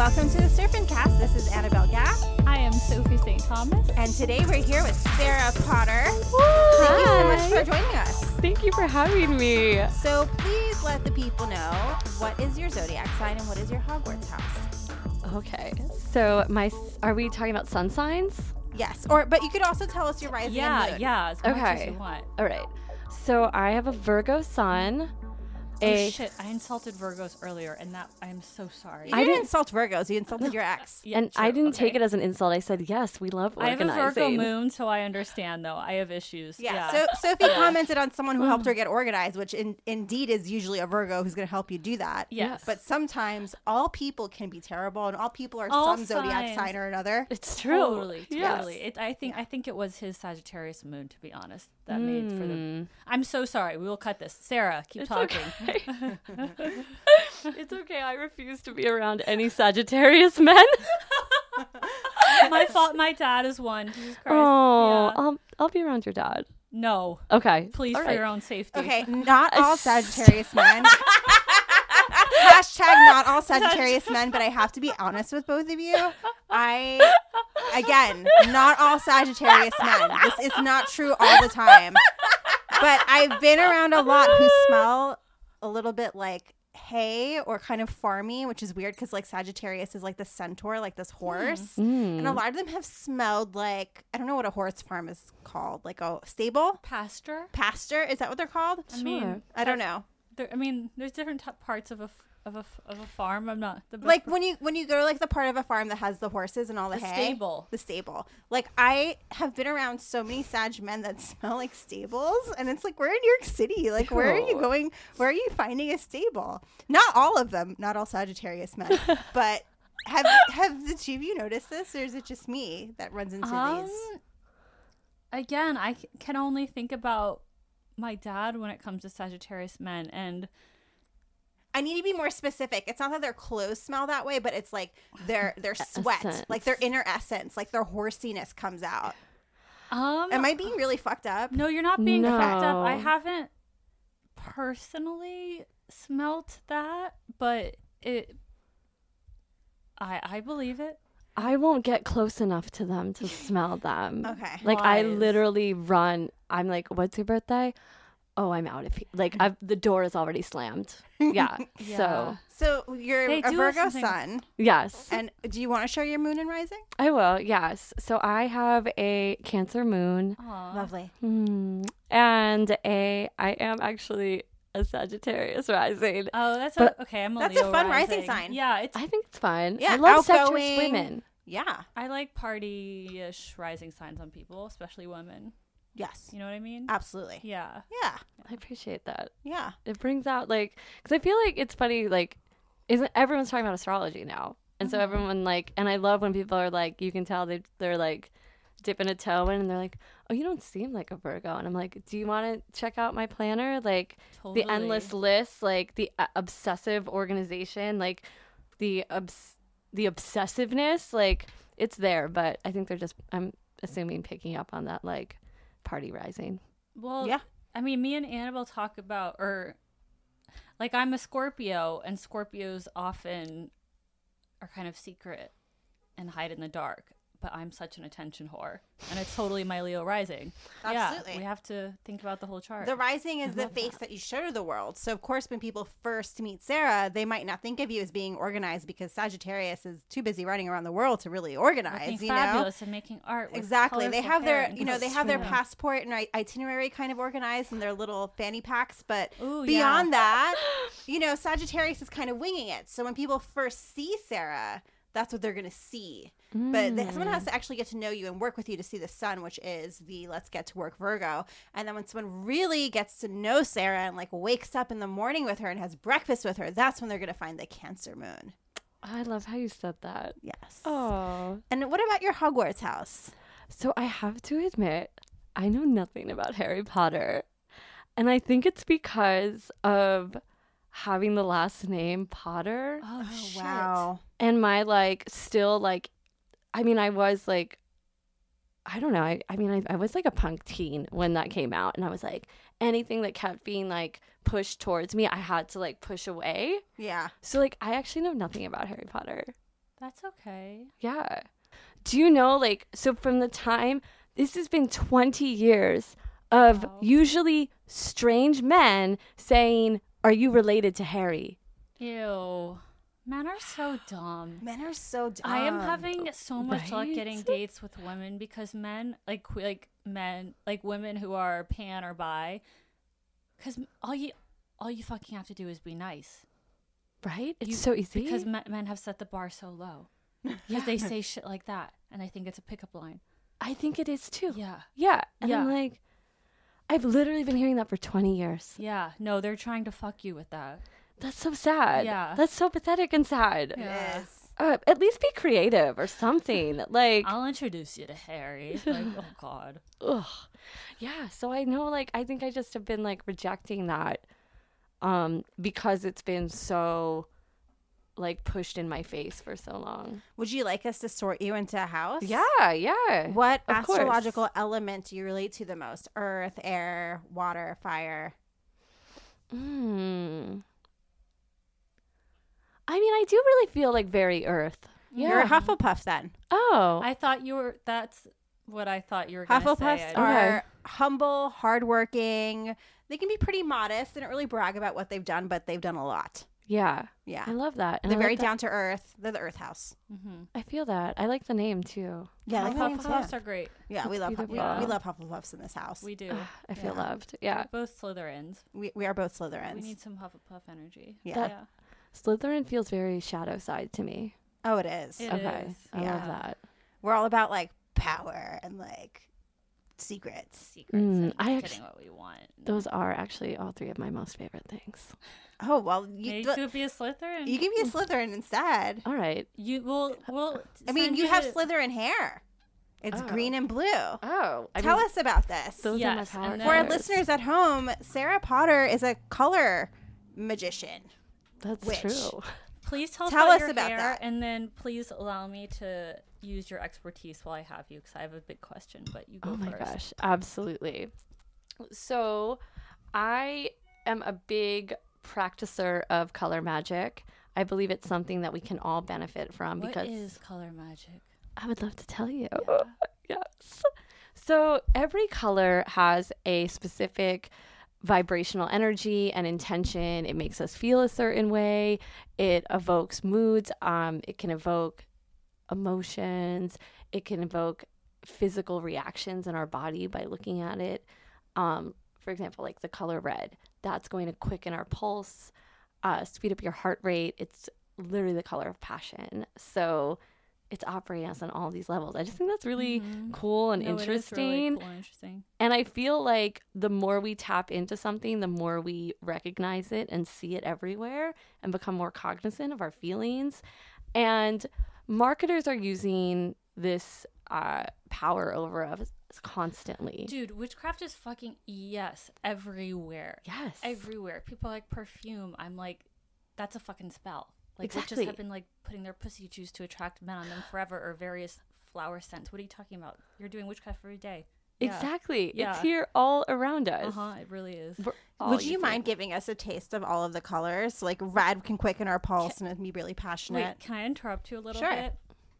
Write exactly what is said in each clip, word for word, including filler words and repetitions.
Welcome to the Serpent Cast. This is Annabelle Gaff. I am Sophie Saint Thomas. And today we're here with Sarah Potter. Woo! Thank Hi. you so much for joining us. Thank you for having me. So please let the people know, what is your zodiac sign and what is your Hogwarts house? Okay, so my are we talking about sun signs? Yes, or but you could also tell us your rising Yeah, and moon. yeah. As much as Okay. you want. All right. So I have a Virgo sun. Oh A shit! I insulted Virgos earlier, and that I am so sorry. You I didn't didn't- insult Virgos. You insulted your ex. Yeah, and true, I didn't okay. take it as an insult. I said yes, we love I have a organizing. Virgo moon, so I understand. Though I have issues. Yeah. Yeah. So Sophie commented on someone who helped her get organized, which in, indeed is usually a Virgo who's going to help you do that. Yes. But sometimes all people can be terrible, and all people are All some zodiac signs. sign or another. It's true. Totally, Yes. totally. It, I think I think it was his Sagittarius moon, to be honest. That made for the. Mm. I'm so sorry. We will cut this. Sarah, keep It's talking. okay. It's okay. I refuse to be around any Sagittarius men. My fault. My dad is one. Jesus Christ. Oh, Yeah. I'll I'll be around your dad. No, Okay. please, All for right. your own safety. Okay, not all Sagittarius men. Hashtag not all Sagittarius men, but I have to be honest with both of you. I, again, not all Sagittarius men. This is not true all the time. But I've been around a lot who smell a little bit like hay or kind of farmy, which is weird because like Sagittarius is like the centaur, like this horse. Mm. And a lot of them have smelled like, I don't know what a horse farm is called, like a stable? Pastor. Pasture? Is that what they're called? I mean, Sure. I don't know. There, I mean, there's different t- parts of a f- of a f- of a farm. I'm not the best Like per- when you when you go to like the part of a farm that has the horses and all the, The hay, stable. the stable. Like I have been around so many Sag men that smell like stables, and it's like we're in New York City. Like where are you Ew. going? Where are you finding a stable? Not all of them, not all Sagittarius men, but have have the two of you noticed this, or is it just me that runs into Um, these? again, I c- can only think about my dad when it comes to Sagittarius men, and I need to be more specific. It's not that their clothes smell that way, but it's like their their sweat, Essence. like their inner essence, like their horsiness comes out. um, Am I being really fucked up? no, you're not being fucked up. I No. haven't personally smelt that, but it, I I believe it. I won't get close enough to them to smell them. Okay. Like I Wise. literally run. I'm like, "What's your birthday?" Oh, I'm out of here. Like I've, the door is already slammed. Yeah. Yeah. So So you're They a do have Virgo something- sun, yes, and do you want to share your moon and rising? I will. Yes. So I have a Cancer moon, Aw. Lovely. hmm, and a. I am actually a Sagittarius rising. Oh, that's But- a, okay. I'm a That's a Leo fun rising sign. Yeah, it's I think it's fun. Yeah, I love outgoing. Sagittarius women. Yeah. I like party-ish rising signs on people, especially women. Yes. You know what I mean? Absolutely. Yeah. Yeah. I appreciate that. Yeah. It brings out like because I feel like it's funny like isn't everyone's talking about astrology now, and so Mhm. everyone like and I love when people are like you can tell they they're like dipping a toe in and they're like, oh, you don't seem like a Virgo, and I'm like, do you want to check out my planner, like Totally. the endless lists, like the uh, obsessive organization, like the obs- the obsessiveness, like it's there, but I think they're just I'm assuming picking up on that like party rising. Well, Yeah. I mean, me and Annabelle talk about, or like I'm a Scorpio, and Scorpios often are kind of secret and hide in the dark. But I'm such an attention whore, and it's totally my Leo rising. Absolutely. Yeah, we have to think about the whole chart. The rising is the love face that. that you show to the world. So, of course, when people first meet Sarah, they might not think of you as being organized because Sagittarius is too busy running around the world to really organize, Looking you know? fabulous and making art. With Exactly. They colorful have hair their, and you know, they have their costume. passport and i- itinerary kind of organized and their little fanny packs. But Ooh, beyond yeah. that, you know, Sagittarius is kind of winging it. So when people first see Sarah, that's what they're going to see. But th- someone has to actually get to know you and work with you to see the sun, which is the let's get to work Virgo. And then when someone really gets to know Sarah and like wakes up in the morning with her and has breakfast with her, that's when they're going to find the Cancer moon. I love how you said that. Yes. Oh. And what about your Hogwarts house? So I have to admit, I know nothing about Harry Potter. And I think it's because of having the last name Potter. Oh, shit. wow. And my like still like I mean I was like I don't know. I, I mean I, I was like a punk teen when that came out, and I was like anything that kept being like pushed towards me I had to like push away. Yeah. So like I actually know nothing about Harry Potter. That's okay. Yeah. Do you know, like, so from the time, this has been twenty years of Wow. usually strange men saying, are you related to Harry? Ew. Men are so dumb. Men are so dumb. I am having so much luck Right? getting dates with women because men, like que- like men, like women who are pan or bi, because all you all you fucking have to do is be nice. Right? It's You- so easy. Because men, men have set the bar so low. Because they say shit like that, and I think it's a pickup line. I think it is too. Yeah, Yeah. And Yeah. I'm like, I've literally been hearing that for twenty years. yeah. No, they're trying to fuck you with that. That's so sad. Yeah. That's so pathetic and sad. Yeah. Yes. Uh, at least be creative or something. Like, I'll introduce you to Harry. Like, oh god. ugh. Yeah. So I know, like, I think I just have been like rejecting that um, because it's been so like pushed in my face for so long. Would you like us to sort you into a house? Yeah. Yeah. What Of course. astrological element do you relate to the most? Earth, air, water, fire? Mm. I mean, I do really feel like very earth. Yeah. You're a Hufflepuff then. Oh. I thought you were. That's what I thought you were going to say. Hufflepuffs I- are humble, hardworking. They can be pretty modest. They don't really brag about what they've done, but they've done a lot. yeah. Yeah. I love that. And They're I very like that- down to earth. They're the Earth House. Mhm. I feel that. I like the name too. Yeah, like that Hufflepuffs too. are great. Yeah, we That's love we, beautiful. we love Hufflepuffs in this house. We We do. I feel Yeah. loved. Yeah. We're both Slytherins. we, we are both Slytherins. We need some Hufflepuff energy. yeah. That- Yeah. Slytherin feels very shadow side to me. Oh, it is. It okay. is. I Yeah. love that. We're all about like power and like secrets. Secrets Mm, and I getting actu- what we want. Those are actually all three of my most favorite things. Oh well, You, you, could be a Slytherin. you can be a Slytherin instead. All right. You will. Will. I mean, send you have to- Slytherin hair. It's Oh. green and blue. Oh, I Tell mean, us about this. those Yes, are my and power then- For our colors. listeners at home, Sarah Potter is a color magician. That's Witch. true. Please tell, Tell us us your about hair, that. and then please allow me to use your expertise while I have you, because I have a big question. But you go Oh my first. gosh, absolutely. So, I am a big practicer of color magic. I believe it's something that we can all benefit from What because is color magic? I would love to tell you. Yes. So, every color has a specific vibrational energy and intention. It makes us feel a certain way. It evokes moods. Um, it can evoke emotions. It can evoke physical reactions in our body by looking at it. Um, for example, like the color red, that's going to quicken our pulse, uh, speed up your heart rate. It's literally the color of passion. So it's operating us on all these levels. I just think that's really Mhm. cool and No, it is interesting. really cool and interesting. And I feel like the more we tap into something, the more we recognize it and see it everywhere and become more cognizant of our feelings. And marketers are using this uh, power over us constantly. Dude, witchcraft is fucking yes everywhere. Yes. Everywhere. People like perfume. I'm like, that's a fucking spell. Like Exactly. witches have been like putting their pussy juice to attract men on them forever, or various flower scents. What are you talking about? You're doing witchcraft every day. Yeah. Exactly. Yeah. It's here all around us. Uh huh. It really is. We're all Would you using mind it. giving us a taste of all of the colors? Like red can quicken our pulse and be really passionate. Wait, can I interrupt you a little Sure. bit?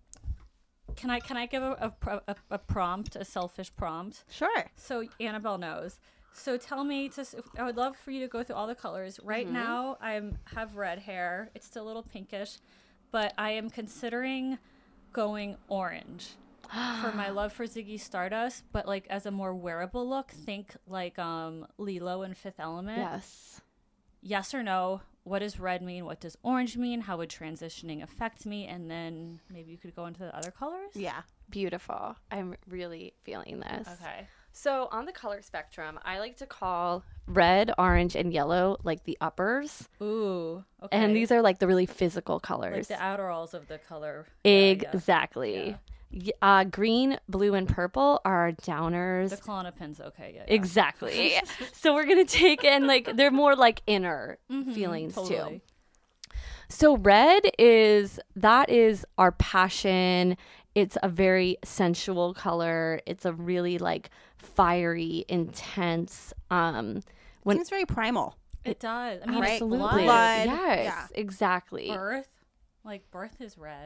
Can I can I give a, a, pro- a, a prompt, a selfish prompt? Sure. So Annabelle knows. So tell me, to, s- I would love for you to go through all the colors. Right Mm-hmm. now, I have red hair. It's still a little pinkish, but I am considering going orange for my love for Ziggy Stardust, but like as a more wearable look. Think like um Lilo in Fifth Element. Yes. Yes or no? What does red mean? What does orange mean? How would transitioning affect me? And then maybe you could go into the other colors. Yeah. Beautiful. I'm really feeling this. Okay. So on the color spectrum, I like to call red, orange, and yellow like the uppers. Ooh. Okay. And these are like the really physical like colors. the outeralls of the color. Yeah, yeah. Exactly. Y- Uh, green, blue, and purple are downers. The Klonopin's okay. Yeah. yeah. Exactly. So we're going to take in like, they're more like inner Mhm, feelings totally. too. So red is, that is our passion. It's a very sensual color. It's a really like fiery, intense, um, when Seems very primal. It does. I mean, Right. it's absolutely. blood. Blood. Yes, Yeah. exactly. Birth. Like birth is red.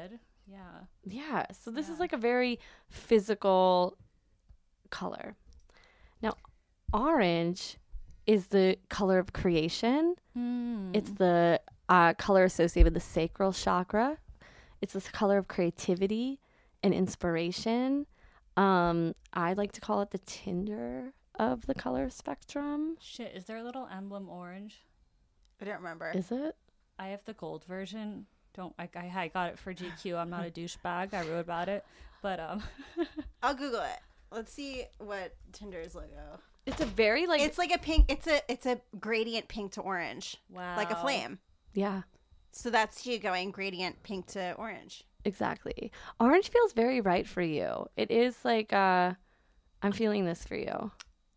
Yeah. Yeah. So this is Yeah. like a very physical color. Now, orange is the color of creation. Mm. It's the uh, color associated with the sacral chakra. It's this color of creativity and inspiration. Um, I like to call it the Tinder of the color spectrum. Shit, is there a little emblem orange? I don't remember. Is it? I have the gold version. Don't I, I, I got it for G Q. I'm not a douchebag. I wrote about it. But um I'll Google it. Let's see what Tinder's logo. It's a very like It's like a pink. It's a it's a gradient pink to orange, wow. like a flame. yeah, So that's you going gradient pink to orange. exactly. Orange feels very right for you. It is like uh I'm feeling this for you.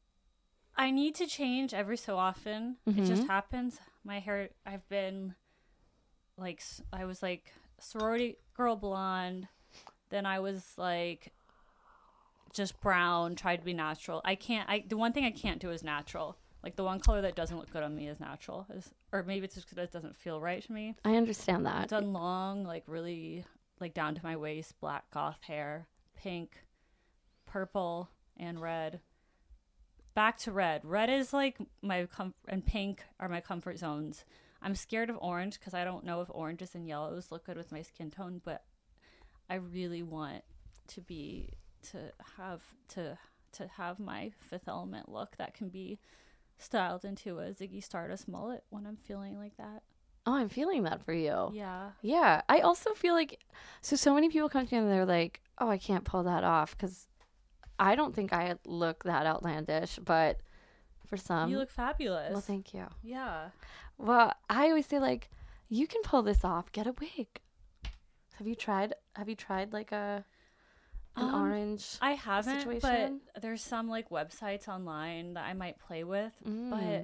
I need to change every so often. It Mhm. just happens. My hair I've been like s- I was like sorority girl blonde, then I was like just brown, tried to be natural. I can't I the one thing I can't do is natural. Like the one color that doesn't look good on me is natural. Is or maybe it's just because it doesn't feel right to me. I understand I've that. done long, like really like down to my waist, black goth hair, pink, purple, and red. Back to red. Red is like my com- and pink are my comfort zones. I'm scared of orange because I don't know if oranges and yellows look good with my skin tone, but I really want to be to have to to have my Fifth Element look that can be styled into a Ziggy Stardust mullet when I'm feeling like that. Oh, I'm feeling that for you. Yeah. Yeah, I also feel like so so many people come to me and they're like, "Oh, I can't pull that off," because I don't think I look that outlandish, but for some, You look fabulous. well, thank you. Yeah. Well, I always say like, you can pull this off. Get a wig. Have you tried? Have you tried like a an Um, orange? I haven't, situation? but there's some like websites online that I might play with, Mm. but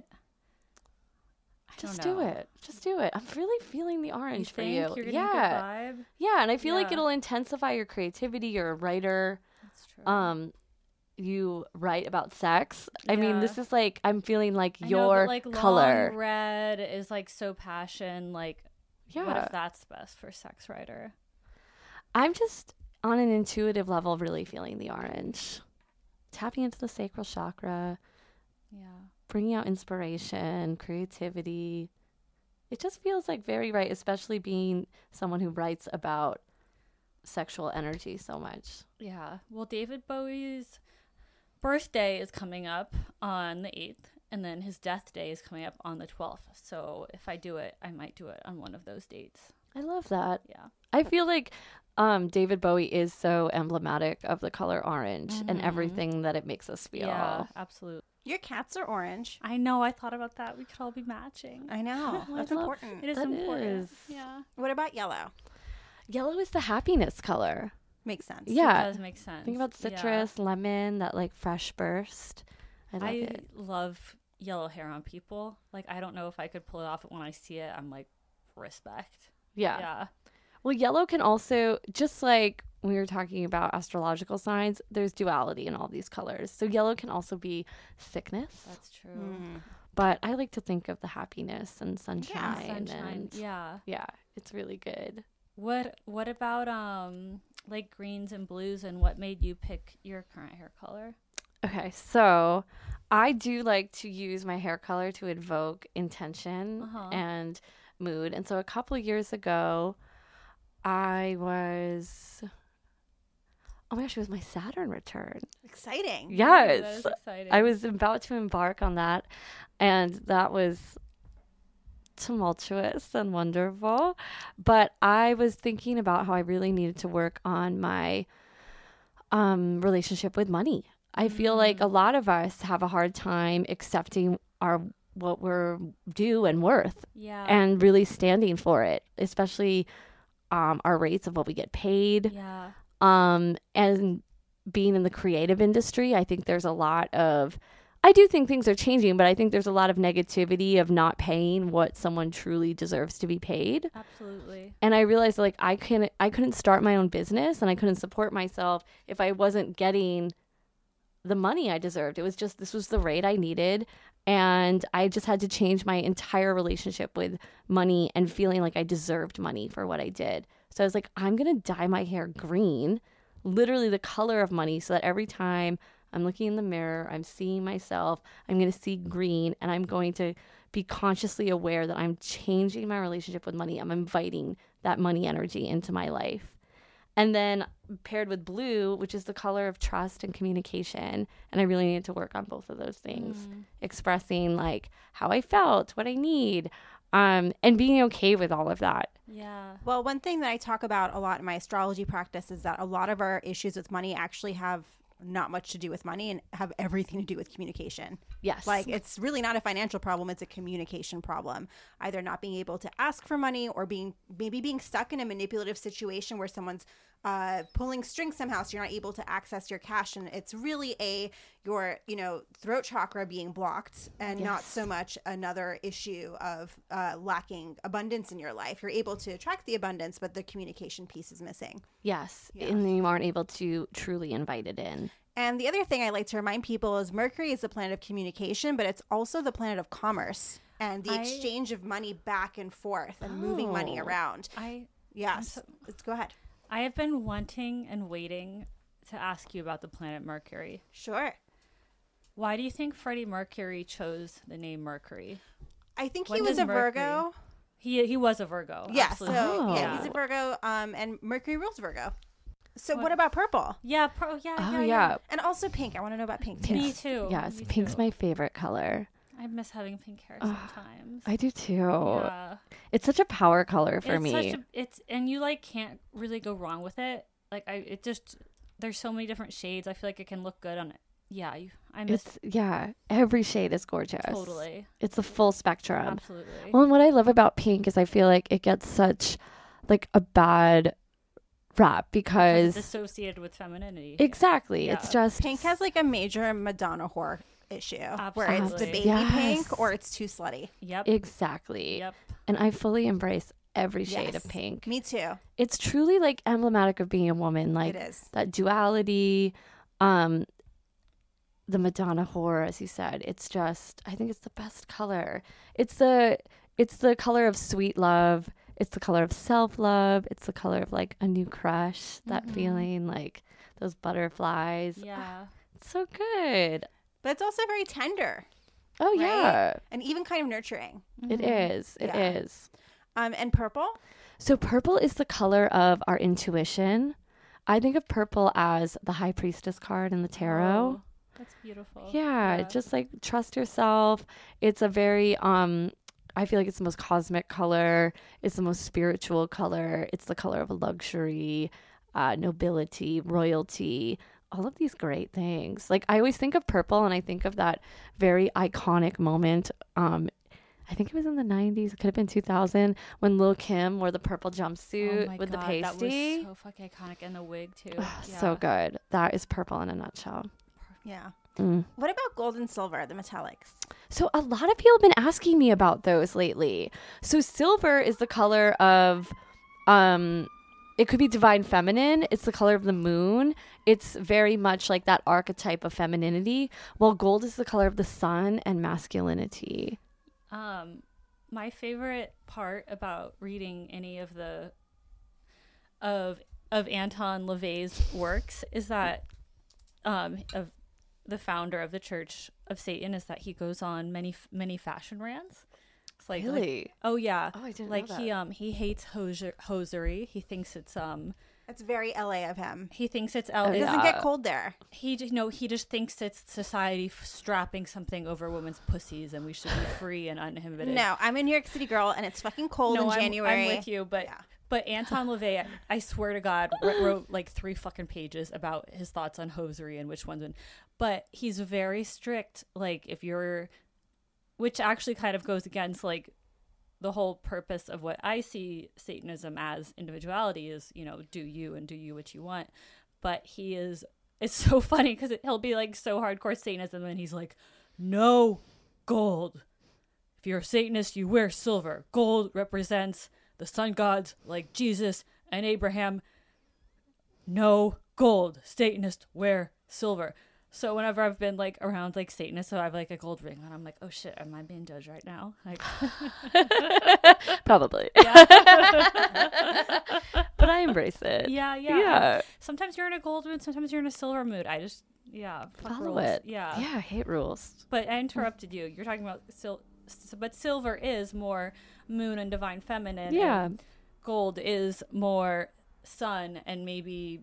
I Just don't do know. it. Just do it. I'm really feeling the You orange for think you. you're getting yeah, a good vibe? yeah, and I feel like Yeah. it'll intensify your creativity. You're a writer. That's true. Um, you write about sex. I mean, Yeah. this is like I'm feeling like I know, your but, like, color. long red is like so passion. Like, Yeah, what if that's best for sex writer? I'm just on an intuitive level really feeling the orange, tapping into the sacral chakra, Yeah. bringing out inspiration, creativity. It just feels like very right, especially being someone who writes about sexual energy so much. Yeah. Well, David Bowie's birthday is coming up on the eighth, and then his death day is coming up on the twelfth. So if I do it, I might do it on one of those dates. I love that. Yeah. I feel like um, David Bowie is so emblematic of the color orange and Mhm. everything that it makes us feel. Yeah, absolutely. Your cats are orange. I know. I thought about that. We could all be matching. I know. Oh, I That's love- important. It is That important. is. Yeah. What about yellow? Yellow is the happiness color. Makes sense. Yeah. It does make sense. Think about Yeah. citrus, lemon, that like fresh burst. I love I it. love yellow hair on people. Like, I don't know if I could pull it off, but when I see it, I'm like, respect. Yeah. Yeah. Well, yellow can also, just like we were talking about astrological signs, there's duality in all these colors. So yellow can also be sickness. That's true. Mm. But I like to think of the happiness and sunshine. Sunshine. And Yeah. yeah, it's really good. What What about um like greens and blues, and what made you pick your current hair color? Okay, so I do like to use my hair color to evoke intention Uh-huh. and mood. And so a couple years ago, I was, oh my gosh, it was my Saturn return. Exciting. Ooh, Yes. that is exciting. I was about to embark on that, and that was tumultuous and wonderful. But I was thinking about how I really needed to work on my um, relationship with money. I feel like a lot of us have a hard time accepting our what we're due and worth, Yeah. and really standing for it, especially um, our rates of what we get paid. yeah. Um, and being in the creative industry, I think there's a lot of, I do think things are changing, but I think there's a lot of negativity of not paying what someone truly deserves to be paid. Absolutely. And I realized like I couldn't, I couldn't start my own business and I couldn't support myself if I wasn't getting the money I deserved. It was just, this was the rate I needed. And I just had to change my entire relationship with money and feeling like I deserved money for what I did. So I was like, I'm going to dye my hair green, literally the color of money, so that every time I'm looking in the mirror, I'm seeing myself, I'm going to see green, and I'm going to be consciously aware that I'm changing my relationship with money. I'm inviting that money energy into my life. And then paired with blue, which is the color of trust and communication. And I really needed to work on both of those things, mm. expressing like how I felt, what I need, um, and being okay with all of that. Yeah. Well, one thing that I talk about a lot in my astrology practice is that a lot of our issues with money actually have not much to do with money and have everything to do with communication. Yes. Like, it's really not a financial problem. It's a communication problem. Either not being able to ask for money or being maybe being stuck in a manipulative situation where someone's uh, pulling strings somehow so you're not able to access your cash. And it's really a your, you know, throat chakra being blocked and yes. not so much another issue of uh, lacking abundance in your life. You're able to attract the abundance, but the communication piece is missing. Yes. Yeah. And you aren't able to truly invite it in. And the other thing I like to remind people is Mercury is the planet of communication, but it's also the planet of commerce and the I, exchange of money back and forth and oh, moving money around. I Yes. So, Let's go ahead. I have been wanting and waiting to ask you about the planet Mercury. Sure. Why do you think Freddie Mercury chose the name Mercury? I think when he was a Mercury, Virgo. He he was a Virgo. Yeah, absolutely. so oh. yeah, he's a Virgo, um, and Mercury rules Virgo. So what, what about purple? Yeah, pro, yeah, oh, yeah, yeah, yeah. And also pink. I want to know about pink too. Me too. Yes, Me pink's too. my favorite color. I miss having pink hair Oh, sometimes. I do too. Yeah. It's such a power color for it's me. Such a, it's and you like can't really go wrong with it. Like I, it just there's so many different shades. I feel like it can look good on it. Yeah, you, I miss It's yeah, every shade is gorgeous. totally. It's a full spectrum. Absolutely. Well, and what I love about pink is I feel like it gets such like a bad rap because it's associated with femininity. Exactly. Yeah. It's just Pink has like a major Madonna whore issue where it's the Absolutely. baby Yes. pink or it's too slutty. Yep. exactly. Yep. And I fully embrace every shade Yes. of pink. Me too. It's truly like emblematic of being a woman, like It is. that duality, um the Madonna whore, as you said. It's just I think it's the best color. It's the it's the color of sweet love. It's the color of self-love. It's the color of like a new crush, that Mhm. feeling, like those butterflies. Yeah. It's so good. But it's also very tender. Oh, Right? yeah. And even kind of nurturing. It is. It is. Yeah. Um, and purple? So purple is the color of our intuition. I think of purple as the high priestess card in the tarot. Oh, that's beautiful. Yeah, just like trust yourself. It's a very um I feel like it's the most cosmic color. It's the most spiritual color. It's the color of luxury, uh, nobility, royalty, all of these great things. Like I always think of purple and I think of that very iconic moment. Um, I think it was in the nineties. It could have been two thousand when Lil' Kim wore the purple jumpsuit Oh my with God, the pasty. That was so fucking iconic, and the wig too. Ugh, Yeah. So good. That is purple in a nutshell. Yeah. Mm. What about gold and silver, the metallics? So a lot of people have been asking me about those lately. So silver is the color of, um, it could be divine feminine. It's the color of the moon. It's very much like that archetype of femininity. While gold is the color of the sun and masculinity. Um, my favorite part about reading any of the of of Anton LaVey's works is that um of the founder of the Church of Satan is that he goes on many many fashion rants. It's like, Really? like oh yeah, Oh, I didn't like know he that. um he hates hosier, hosiery. He thinks it's um That's very L A of him. he thinks it's It L- yeah. doesn't get cold there. he just no he just thinks it's society f- strapping something over women's pussies and we should be free and uninhibited. No, I'm a New York City girl and it's fucking cold no, in I'm, January. I'm with you, but Yeah. but Anton LaVey, I, I swear to God, wrote, wrote like three fucking pages about his thoughts on hosiery and which ones. And but he's very strict. Like if you're, which actually kind of goes against like the whole purpose of what I see Satanism as individuality is, you know, do you and do you what you want. But he is, it's so funny because it, he'll be like so hardcore Satanism and he's like, no gold. If you're a Satanist, you wear silver. Gold represents the sun gods like Jesus and Abraham. No gold. Satanists wear silver. So whenever I've been like around like Satanists, so I have like a gold ring on, I'm like, oh shit, am I being judged right now? Like, Probably. yeah. But but I embrace it. Yeah, yeah. Yeah. Sometimes you're in a gold mood, sometimes you're in a silver mood. I just, yeah, fuck Follow rules. it. Yeah. Yeah, I hate rules. But I interrupted you. You're talking about sil- s- but silver is more moon and divine feminine. Yeah. And gold is more sun and maybe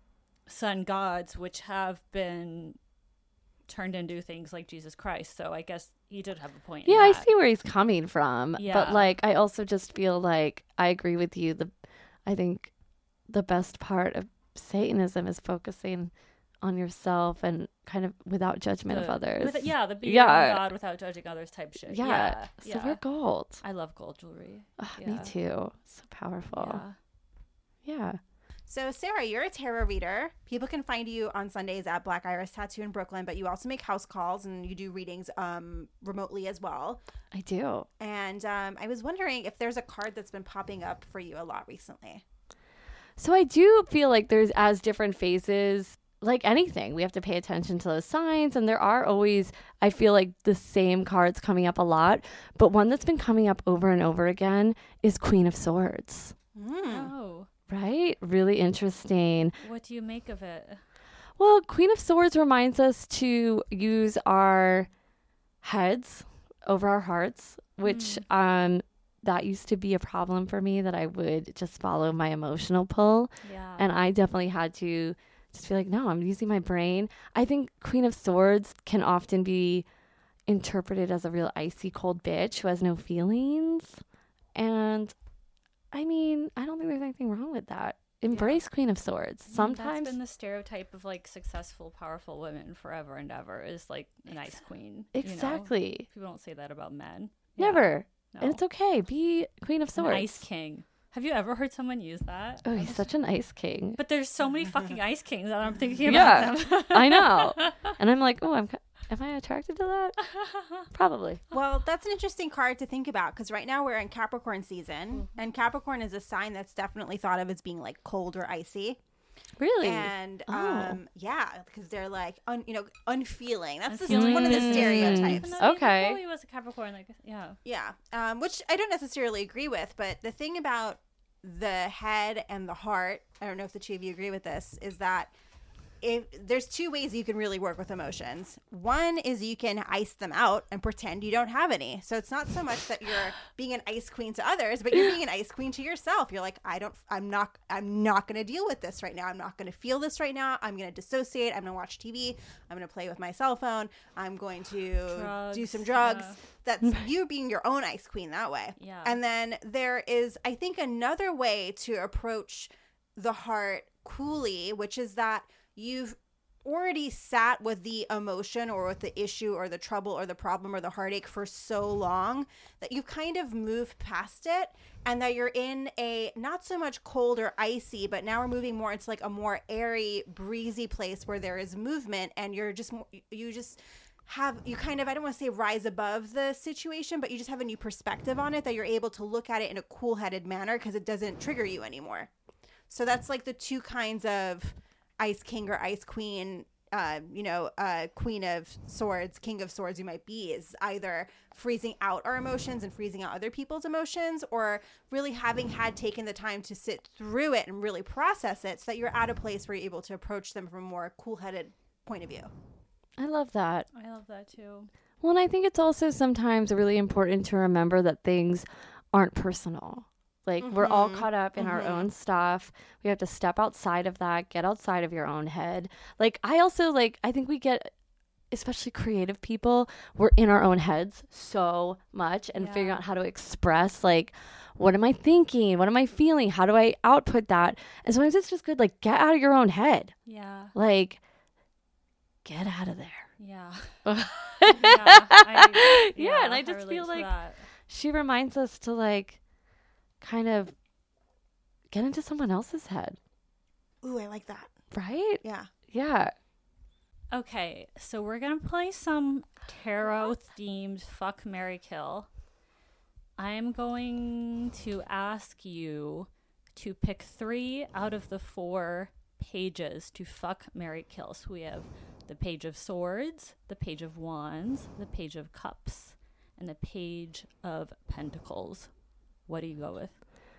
sun gods, which have been turned into things like Jesus Christ. So I guess he did have a point. in Yeah, I that. see where he's coming from. Yeah. But like I also just feel like I agree with you. The I think the best part of Satanism is focusing on yourself and kind of without judgment The- of others. with- yeah, the being Yeah. God without judging others type shit. Yeah. Yeah. So yeah. we're gold. I love gold jewelry. Ugh, Yeah. Me too. So powerful. Yeah. Yeah. So, Sarah, you're a tarot reader. People can find you on Sundays at Black Iris Tattoo in Brooklyn, but you also make house calls and you do readings um, remotely as well. I do. And um, I was wondering if there's a card that's been popping up for you a lot recently. So I do feel like there's as different phases, like anything, we have to pay attention to those signs. And there are always, I feel like the same cards coming up a lot. But one that's been coming up over and over again is Queen of Swords, Mm. Oh, right? Really interesting. what do you make of it? Well, Queen of Swords reminds us to use our heads over our hearts, which um that used to be a problem for me, that I would just follow my emotional pull. Yeah. And I definitely had to just feel like, no, I'm using my brain. I think Queen of Swords can often be interpreted as a real icy cold bitch who has no feelings. And I mean, I don't think there's anything wrong with that. Embrace Queen of Swords. Sometimes That's been the stereotype of like successful, powerful women forever and ever is like a nice queen. you know? exactly. People don't say that about men. Yeah. Never. No. And it's okay. Be Queen of An Swords. ice king. Have you ever heard someone use that? Oh, he's such an ice king. But there's so many fucking ice kings that I'm thinking Yeah. about them. I know. And I'm like, oh, I'm. Am I attracted to that? Probably. Well, that's an interesting card to think about because right now we're in Capricorn season, Mm-hmm. and Capricorn is a sign that's definitely thought of as being like cold or icy. Really? And Oh. um, yeah, because they're like, un, you know, unfeeling. That's the, Unfeeling. one of the Mm. stereotypes. No, Okay. Chloe was a Capricorn, like yeah. Yeah, um, which I don't necessarily agree with, but the thing about the head and the heart, I don't know if the two of you agree with this, is that if there's two ways you can really work with emotions. One is you can ice them out and pretend you don't have any. So it's not so much that you're being an ice queen to others, but you're being an ice queen to yourself. You're like, I don't, I'm not, I'm not going to deal with this right now. I'm not going to feel this right now. I'm going to dissociate. I'm going to watch T V. I'm going to play with my cell phone. I'm going to Drugs, do some drugs. yeah. That's you being your own ice queen that way. Yeah. And then there is, I think, another way to approach the heart coolly, which is that you've already sat with the emotion or with the issue or the trouble or the problem or the heartache for so long that you kind of moved past it, and that you're in a not so much cold or icy, but now we're moving more into like a more airy, breezy place where there is movement, and you're just more, you just have you kind of, I don't want to say rise above the situation, but you just have a new perspective on it, that you're able to look at it in a cool-headed manner because it doesn't trigger you anymore. So that's like the two kinds of ice king or ice queen, uh, you know, uh, queen of swords, king of swords you might be, is either freezing out our emotions and freezing out other people's emotions, or really having had taken the time to sit through it and really process it so that you're at a place where you're able to approach them from a more cool-headed point of view. I love that. I love that too. Well, and I think it's also sometimes really important to remember that things aren't personal. Like, we're all caught up in our own stuff. We have to step outside of that, get outside of your own head. Like, I also, like, I think we get, especially creative people, we're in our own heads so much and Yeah. figuring out how to express, like, what am I thinking? What am I feeling? How do I output that? And sometimes it's just good, like, get out of your own head. Yeah. Like, get out of there. Yeah. yeah. I, Yeah, and I just relate feel to like- that. She reminds us to, like, kind of get into someone else's head, Ooh, I like that. right? Yeah. Yeah. Okay, so we're gonna play some tarot themed fuck, marry, kill. I'm going to ask you to pick three out of the four pages to fuck, marry, kill. So we have the page of swords, the page of wands, the page of cups, and the page of pentacles. What do you go with?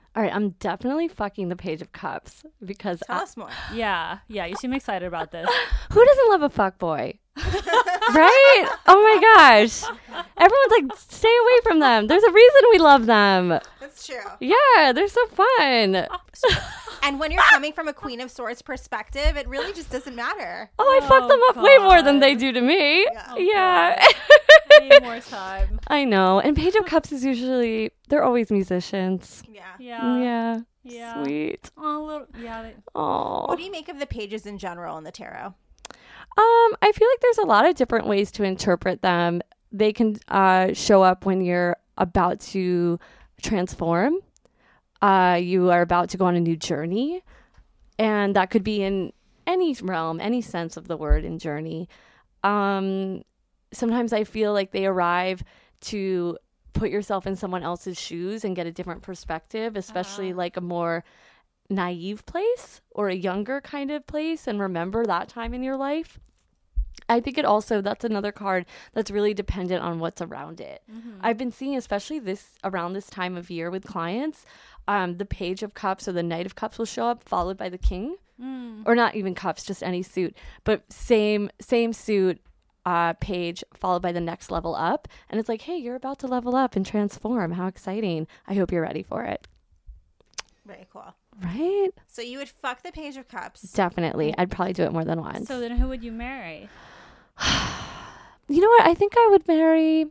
All right, I'm definitely fucking the Page of Cups because Tell I- us more. Yeah, yeah. You seem excited about this. who doesn't love a fuck boy? Right? Oh my gosh. Everyone's like, stay away from them. There's a reason we love them. That's true. Yeah, they're so fun. And when you're coming from a Queen of Swords perspective, it really just doesn't matter. Oh, I fuck them Oh, up way more than they God. do to me. Yeah. Oh, Yeah. I need more time. I know. And Page of Cups is usually, they're always musicians. Yeah. Yeah. Yeah. Yeah. Sweet. Oh, little. Yeah. They, Oh. What do you make of the pages in general in the tarot? Um, I feel like there's a lot of different ways to interpret them. They can uh, show up when you're about to transform. Uh, you are about to go on a new journey. And that could be in any realm, any sense of the word in journey. Um, sometimes I feel like they arrive to put yourself in someone else's shoes and get a different perspective, especially Uh-huh. like a more naive place or a younger kind of place, and remember that time in your life. I think it also, that's another card that's really dependent on what's around it. mm-hmm. I've been seeing, especially this around this time of year with clients, um, the Page of Cups or the Knight of Cups will show up, followed by the King, Mm. or not even cups, just any suit, but same same suit, uh, page followed by the next level up, and it's like, hey, you're about to level up and transform. How exciting! I hope you're ready for it. Very cool. Right? So you would fuck the Page of Cups. Definitely. I'd probably do it more than once. So then, who would you marry? You know what? I think I would marry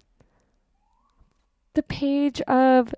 the Page of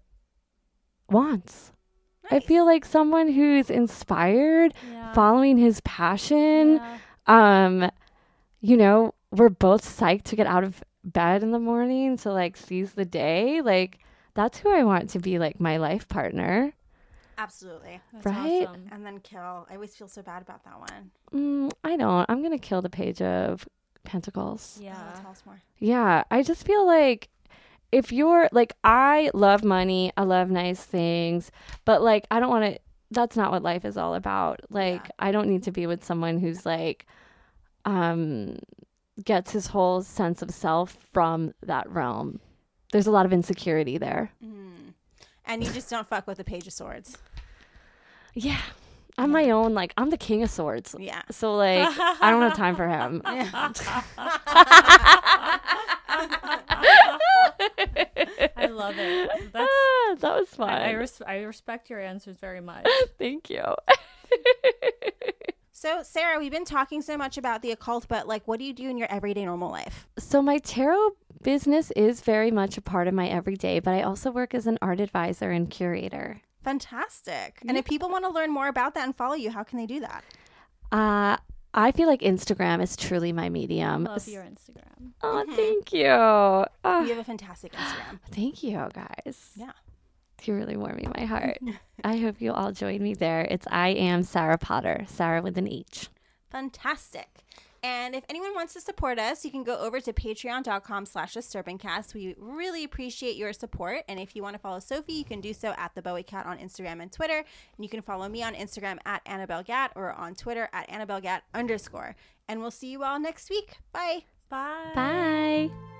Wands. I Nice. feel like someone who's inspired, Yeah. following his passion. Yeah. Um, you know, we're both psyched to get out of bed in the morning to like seize the day. Like, that's who I want to be like my life partner. Absolutely. That's Right? awesome. And then kill. I always feel so bad about that one. Mm, I don't. I'm gonna kill the Page of Pentacles. Yeah. Oh, tell us more. Yeah, I just feel like if you're like, I love money, I love nice things, but like, I don't want to, that's not what life is all about. Like, Yeah. I don't need to be with someone who's like, um, gets his whole sense of self from that realm. There's a lot of insecurity there. Mm. And you just don't fuck with the Page of Swords. Yeah. I'm my own, like, I'm the King of Swords. Yeah. So, like, I don't have time for him. I love it. That's. Ah, that was fun. I, I, res- I respect your answers very much. Thank you. So, Sarah, we've been talking so much about the occult, but like, what do you do in your everyday normal life? So my tarot business is very much a part of my everyday, but I also work as an art advisor and curator. Fantastic. And if people want to learn more about that and follow you, how can they do that? Uh, I feel like Instagram is truly my medium. Love your Instagram. Oh, Mhm. thank you. Oh, You have a fantastic Instagram. thank you, guys. Yeah. You're really warming my heart. I hope you all join me there. It's I am Sarah Potter, Sarah with an H. Fantastic. And if anyone wants to support us, you can go over to patreon.com slash disturbingcast. We really appreciate your support. And if you want to follow Sophie, you can do so at the Bowie Cat on Instagram and Twitter. And you can follow me on Instagram at Annabelle Gat or on Twitter at Annabelle Gat underscore. And we'll see you all next week. Bye. Bye. Bye.